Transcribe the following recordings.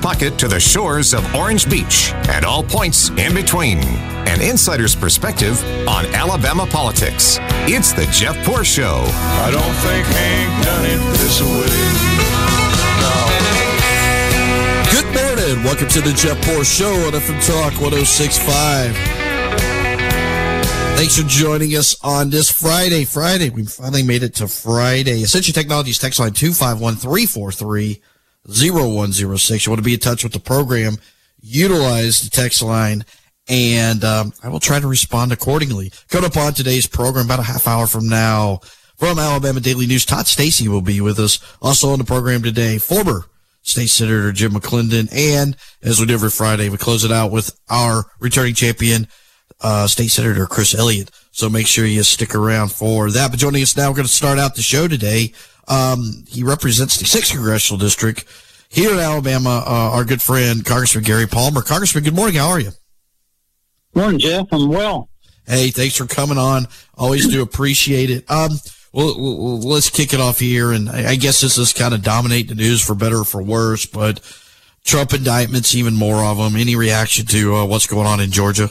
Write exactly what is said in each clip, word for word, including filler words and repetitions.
pocket to the shores of Orange Beach and all points in between. An insider's perspective on Alabama politics. It's the Jeff Poor Show. I don't think Hank done it this way. No. Good morning. Welcome to the Jeff Poor Show on F M Talk one oh six point five. Thanks for joining us on this Friday. Friday, we finally made it to Friday. Essential Technologies text line two five one, three four three, zero one zero six. You want to be in touch with the program, utilize the text line, and um, I will try to respond accordingly. Coming up on today's program, about a half hour from now, from Alabama Daily News, Todd Stacy will be with us. Also on the program today, former State Senator Jim McClendon, and as we do every Friday, we close it out with our returning champion, uh, State Senator Chris Elliott. So make sure you stick around for that. But joining us now, we're going to start out the show today. Um, he represents the sixth Congressional District here in Alabama, uh, our good friend, Congressman Gary Palmer. Congressman, good morning. How are you? Morning, Jeff. I'm well. Hey, thanks for coming on. Always do appreciate it. Um, well, well, let's kick it off here. And I guess this is kind of dominate the news for better or for worse, but Trump indictments, even more of them. Any reaction to uh, what's going on in Georgia?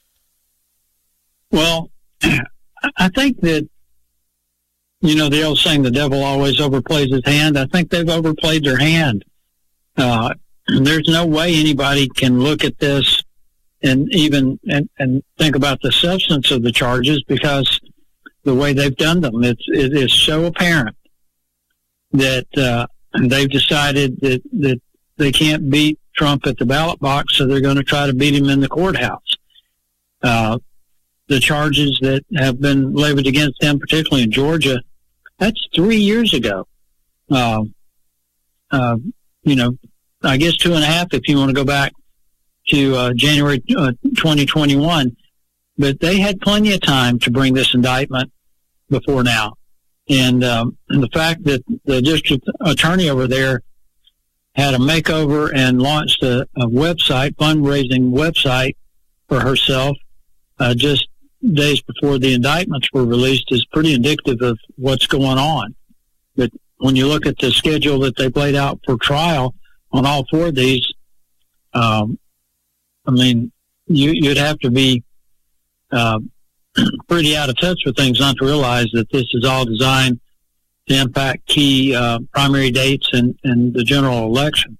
Well, I think that, you know, the old saying, the devil always overplays his hand. I think they've overplayed their hand. Uh, there's no way anybody can look at this and even and, and think about the substance of the charges, because the way they've done them, it's, it is so apparent that uh, they've decided that, that they can't beat Trump at the ballot box, so they're going to try to beat him in the courthouse. Uh, the charges that have been levied against them, particularly in Georgia, that's three years ago. Uh, uh, you know, I guess two and a half if you want to go back to uh, January uh, twenty twenty-one. But they had plenty of time to bring this indictment before now. And, um, and the fact that the district attorney over there had a makeover and launched a, a website, fundraising website for herself, uh, just days before the indictments were released, is pretty indicative of what's going on. But when you look at the schedule that they've laid out for trial on all four of these, um, I mean, you, you'd have to be uh, pretty out of touch with things not to realize that this is all designed to impact key uh, primary dates and, and the general election.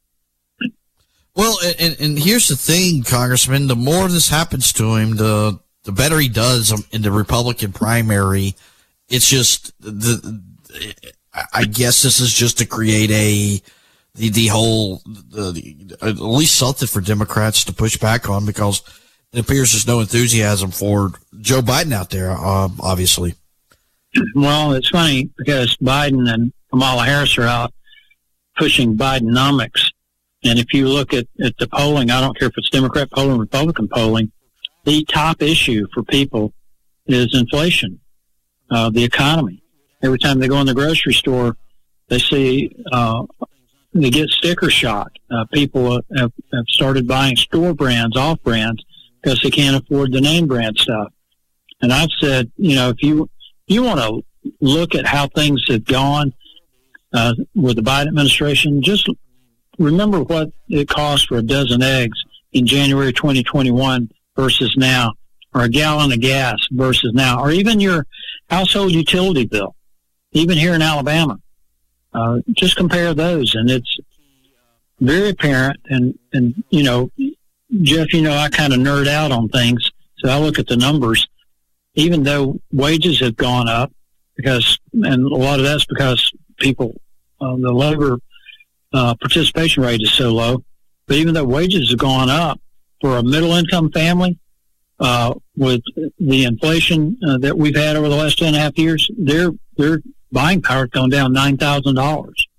Well, and, and here's the thing, Congressman, the more this happens to him, the the better he does in the Republican primary. It's just the, I guess this is just to create a, the, the whole, the, the, at least something for Democrats to push back on, because it appears there's no enthusiasm for Joe Biden out there, um, obviously. Well, it's funny because Biden and Kamala Harris are out pushing Bidenomics. And if you look at, at the polling, I don't care if it's Democrat polling, Republican polling, the top issue for people is inflation, uh, the economy. Every time they go in the grocery store, they see, uh, they get sticker shock. Uh, people have, have started buying store brands, off brands, because they can't afford the name brand stuff. And I've said, you know, if you, you want to look at how things have gone, uh, with the Biden administration, just remember what it cost for a dozen eggs in January twenty twenty-one versus now, or a gallon of gas versus now, or even your household utility bill, even here in Alabama. Uh, just compare those, and it's very apparent. And, and, you know, Jeff, you know, I kind of nerd out on things, so I look at the numbers. Even though wages have gone up, because, and a lot of that's because people, uh, the labor uh, participation rate is so low, but even though wages have gone up, for a middle-income family, uh, with the inflation uh, that we've had over the last two and a half years, their their buying power has gone down nine thousand dollars.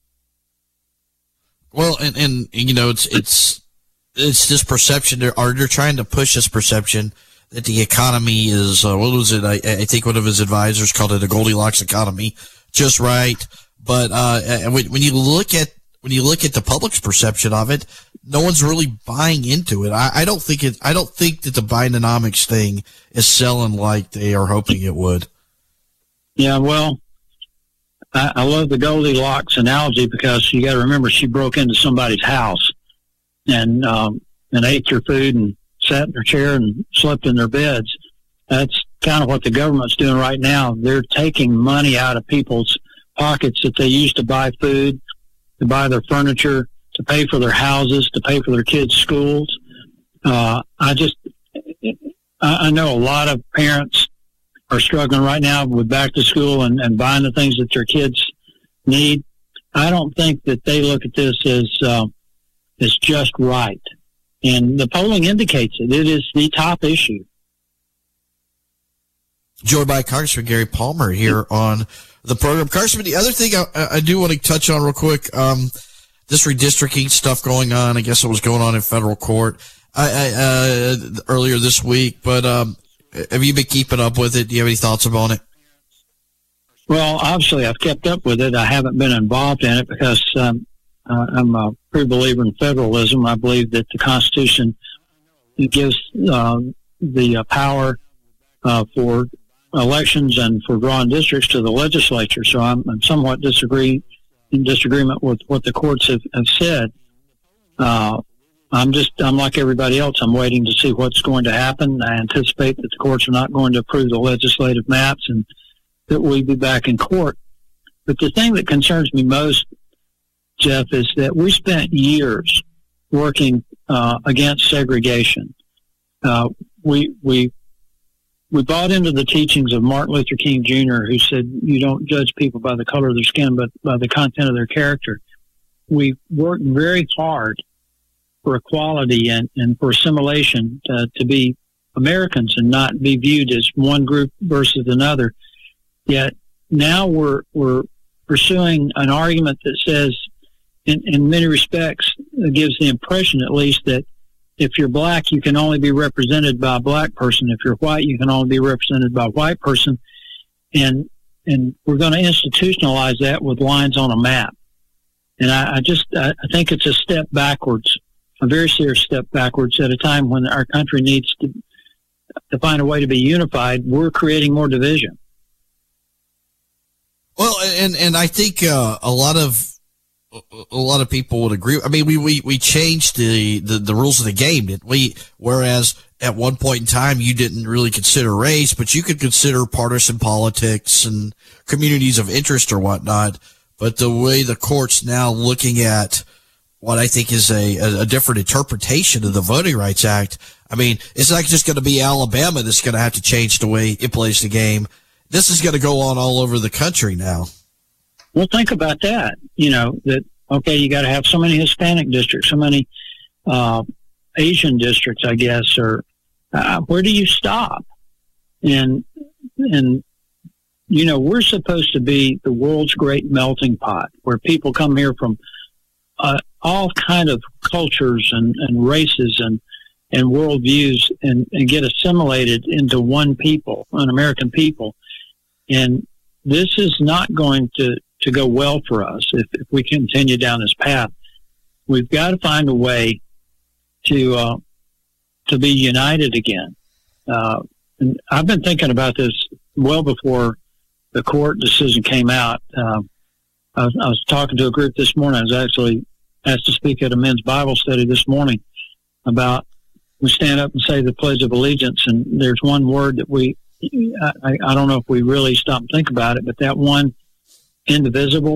Well, and, and you know, it's it's it's this perception. They're, or they're trying to push this perception that the economy is, uh, what was it? I, I think one of his advisors called it a Goldilocks economy, just right. But uh, when, when you look at when you look at the public's perception of it, no one's really buying into it. I, I don't think it. I don't think that the Bidenomics thing is selling like they are hoping it would. Yeah, well, I, I love the Goldilocks analogy because you got to remember she broke into somebody's house and um, and ate their food and sat in their chair and slept in their beds. That's kind of what the government's doing right now. They're taking money out of people's pockets that they used to buy food, to buy their furniture, to pay for their houses, to pay for their kids' schools. Uh, I just, I know a lot of parents are struggling right now with back to school and, and buying the things that their kids need. I don't think that they look at this as, uh, as just right. And the polling indicates it. It is the top issue. Joined by Congressman Gary Palmer here on the program. Congressman, the other thing I, I do want to touch on real quick, um, this redistricting stuff going on. I guess it was going on in federal court I, I, uh, earlier this week. But um, have you been keeping up with it? Do you have any thoughts about it? Well, obviously, I've kept up with it. I haven't been involved in it because um, uh, I'm a true believer in federalism. I believe that the Constitution gives uh, the uh, power uh, for elections and for drawing districts to the legislature. So I'm, I'm somewhat disagree in disagreement with what the courts have, have said. Uh, I'm just, I'm like everybody else. I'm waiting to see what's going to happen. I anticipate that the courts are not going to approve the legislative maps and that we'll be back in court. But the thing that concerns me most, Jeff, is that we spent years working uh, against segregation. Uh, we, we, We bought into the teachings of Martin Luther King Junior, who said, you don't judge people by the color of their skin, but by the content of their character. We worked very hard for equality and, and for assimilation uh, to be Americans and not be viewed as one group versus another. Yet now we're, we're pursuing an argument that says, in, in many respects, it gives the impression at least that if you're black, you can only be represented by a black person. If you're white, you can only be represented by a white person. And and we're going to institutionalize that with lines on a map. And I, I just I, I think it's a step backwards, a very serious step backwards at a time when our country needs to to find a way to be unified. We're creating more division. Well, and and I think uh, a lot of a lot of people would agree. I mean, we, we, we changed the, the, the rules of the game, didn't we? Whereas at one point in time, you didn't really consider race, but you could consider partisan politics and communities of interest or whatnot. But the way the court's now looking at what I think is a, a, a different interpretation of the Voting Rights Act, I mean, it's not just going to be Alabama that's going to have to change the way it plays the game. This is going to go on all over the country now. Well, think about that. You know, that, okay, you got to have so many Hispanic districts, so many uh, Asian districts, I guess, or uh, where do you stop? And, and, you know, we're supposed to be the world's great melting pot where people come here from uh, all kind of cultures and, and races and, and worldviews and, and get assimilated into one people, an American people. And this is not going to, to go well for us if, if we continue down this path. We've got to find a way to uh, to be united again. Uh, and I've been thinking about this well before the court decision came out. Uh, I, was, I was talking to a group this morning. I was actually asked to speak at a men's Bible study this morning about we stand up and say the Pledge of Allegiance, and there's one word that we, I, I don't know if we really stop and think about it, but that one, indivisible,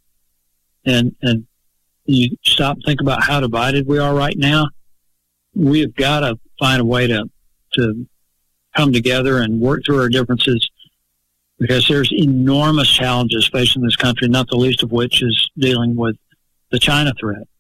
and and you stop and think about how divided we are right now. We've got to find a way to to come together and work through our differences, because there's enormous challenges facing this country, not the least of which is dealing with the China threat.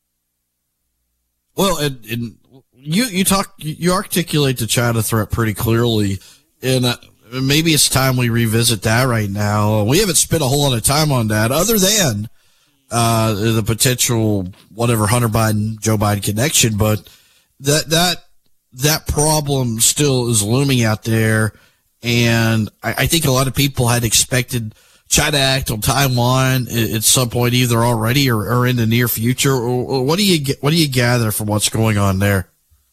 Well, and, and you you talk you articulate the China threat pretty clearly, and uh, maybe it's time we revisit that right now. We haven't spent a whole lot of time on that, other than uh, the potential whatever Hunter Biden Joe Biden connection, but that that that problem still is looming out there, and I, I think a lot of people had expected China to act on Taiwan at some point, either already or, or in the near future. Or what do you get, what do you gather from what's going on there?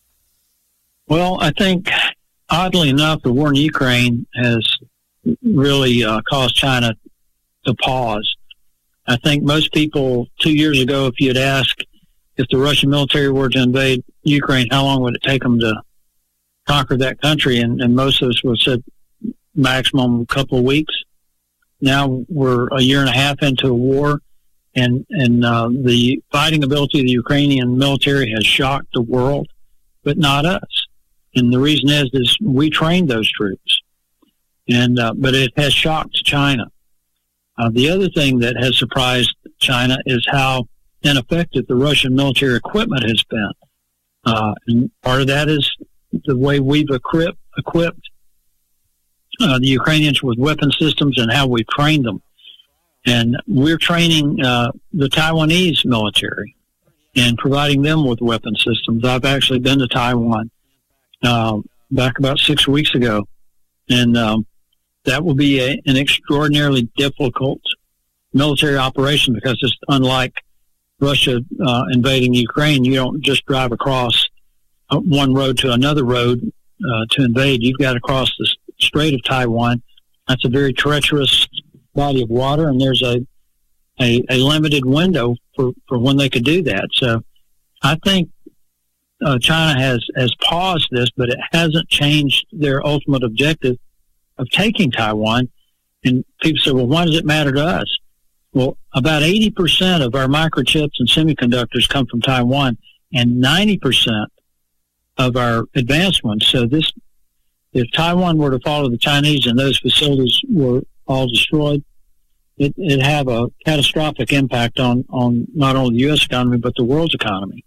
Well, I think oddly enough, the war in Ukraine has really uh, caused China to pause. I think most people two years ago, if you had asked if the Russian military were to invade Ukraine, how long would it take them to conquer that country? And, and most of us would have said maximum a couple of weeks. Now we're a year and a half into a war, and, and uh, the fighting ability of the Ukrainian military has shocked the world, but not us. And the reason is, is we trained those troops, and uh, but it has shocked China. Uh, the other thing that has surprised China is how ineffective the Russian military equipment has been. Uh, and part of that is the way we've equipped, equipped uh, the Ukrainians with weapon systems and how we've trained them. And we're training uh, the Taiwanese military and providing them with weapon systems. I've actually been to Taiwan uh, back about six weeks ago, and um, that will be a, an extraordinarily difficult military operation, because it's unlike Russia uh, invading Ukraine. You don't just drive across uh, one road to another road uh, to invade. You've got to cross the Strait of Taiwan. That's a very treacherous body of water, and there's a, a, a limited window for, for when they could do that. So I think uh, China has, has paused this, but it hasn't changed their ultimate objective of taking Taiwan. And people say, well, why does it matter to us? Well, about eighty percent of our microchips and semiconductors come from Taiwan, and ninety percent of our advanced ones. So this, if Taiwan were to follow the Chinese and those facilities were all destroyed, it, it'd have a catastrophic impact on, on not only the U S economy, but the world's economy.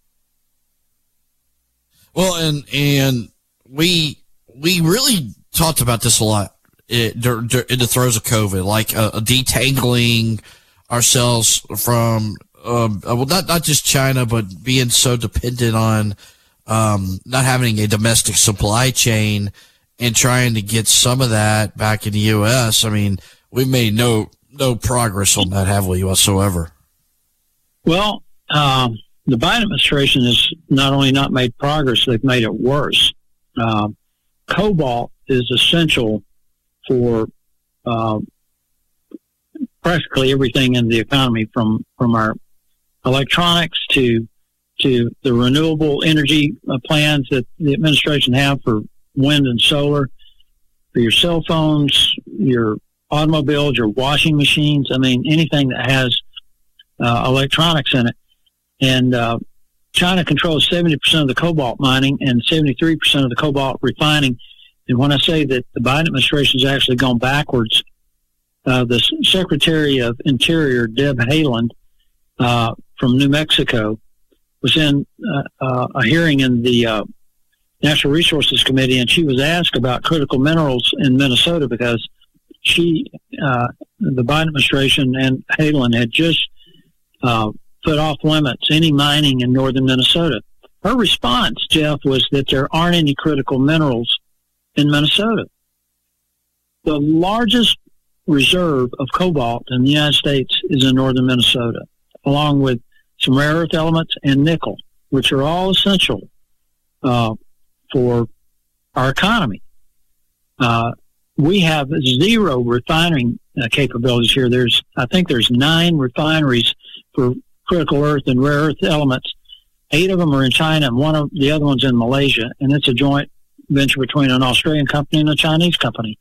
Well, and, and we, we really talked about this a lot in the throes of COVID, like uh, detangling ourselves from, um, well, not, not just China, but being so dependent on, um, not having a domestic supply chain and trying to get some of that back in the U S. I mean, we made no, no progress on that, have we, whatsoever? Well, um, the Biden administration has not only not made progress, they've made it worse. Um, cobalt is essential for, um, practically everything in the economy, from, from our electronics to to the renewable energy uh, plans that the administration have for wind and solar, for your cell phones, your automobiles, your washing machines. I mean, anything that has uh, electronics in it. And uh, China controls seventy percent of the cobalt mining and seventy-three percent of the cobalt refining. And when I say that the Biden administration has actually gone backwards, Uh, the Secretary of Interior, Deb Haaland, uh, from New Mexico, was in uh, uh, a hearing in the uh, Natural Resources Committee, and she was asked about critical minerals in Minnesota, because she, uh, the Biden administration and Haaland had just uh, put off limits any mining in northern Minnesota. Her response, Jeff, was that there aren't any critical minerals in Minnesota. The largest reserve of cobalt in the United States is in northern Minnesota, along with some rare earth elements and nickel, which are all essential uh, for our economy. Uh, we have zero refining uh, capabilities here. There's, I think there's nine refineries for critical earth and rare earth elements. Eight of them are in China, and one of the other one's in Malaysia, and it's a joint venture between an Australian company and a Chinese company.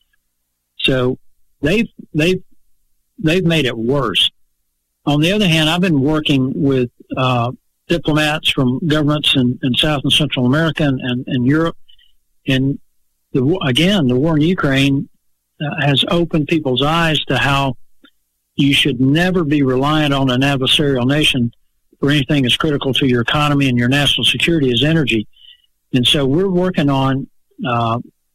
So They've they've they've made it worse. On the other hand, I've been working with uh, diplomats from governments in, in South and Central America and, and, and Europe, and the, again, the war in Ukraine uh, has opened people's eyes to how you should never be reliant on an adversarial nation for anything as critical to your economy and your national security as energy. And so we're working on Uh,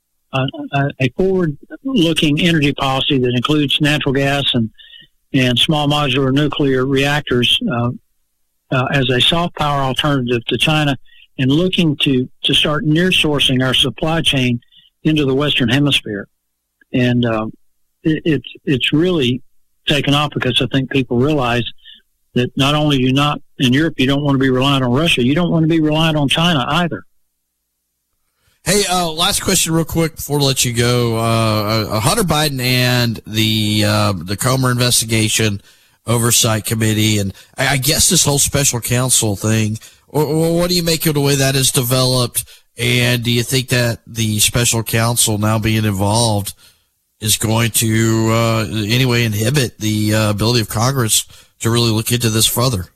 A, a forward-looking energy policy that includes natural gas and, and small modular nuclear reactors uh, uh, as a soft power alternative to China, and looking to, to start near-sourcing our supply chain into the Western Hemisphere. And uh, it, it's it's really taken off, because I think people realize that not only do you not, in Europe, you don't want to be reliant on Russia, you don't want to be reliant on China either. Hey, uh, last question real quick before I let you go. Uh, Hunter Biden and the uh, the Comer investigation oversight committee, and I, I guess this whole special counsel thing, or, or what do you make of the way that is developed? And do you think that the special counsel now being involved is going to uh, anyway inhibit the uh, ability of Congress to really look into this further?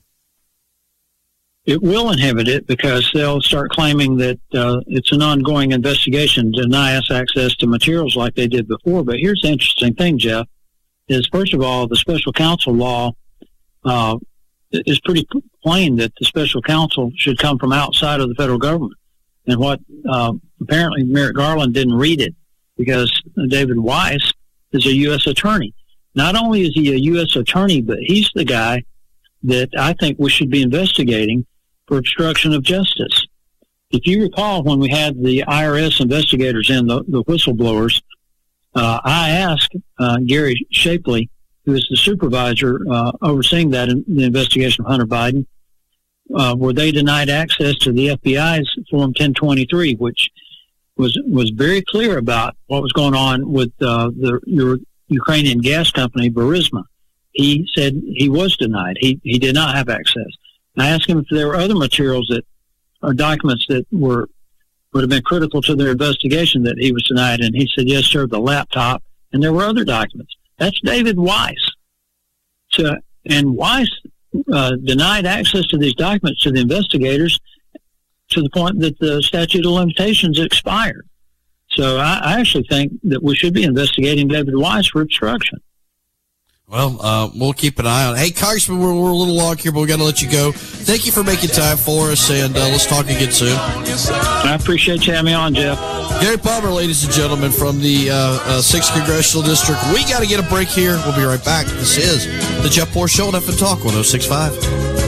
It will inhibit it because they'll start claiming that uh, it's an ongoing investigation, deny us access to materials like they did before. But here's the interesting thing, Jeff, is first of all, the special counsel law uh, is pretty plain that the special counsel should come from outside of the federal government. And what uh, apparently Merrick Garland didn't read it because David Weiss is a U S attorney. Not only is he a U S attorney, but he's the guy that I think we should be investigating for obstruction of justice. If you recall, when we had the I R S investigators in, the, the whistleblowers, uh, I asked uh, Gary Shapley, who is the supervisor uh, overseeing that in, the investigation of Hunter Biden, uh, were they denied access to the F B I's Form ten twenty-three, which was was very clear about what was going on with uh, the your Ukrainian gas company, Burisma. He said he was denied. He he did not have access. I asked him if there were other materials that are documents that were would have been critical to their investigation that he was denied, and he said, yes, sir, the laptop, and there were other documents. That's David Weiss. So, and Weiss uh, denied access to these documents to the investigators to the point that the statute of limitations expired. So I, I actually think that we should be investigating David Weiss for obstruction. Well, uh, we'll keep an eye on it. Hey, Congressman, we're, we're a little long here, but we got to let you go. Thank you for making time for us, and uh, let's talk again soon. I appreciate you having me on, Jeff. Gary Palmer, ladies and gentlemen, from the uh, uh, sixth Congressional District. We got to get a break here. We'll be right back. This is the Jeff Poor Show on F and Talk one oh six point five.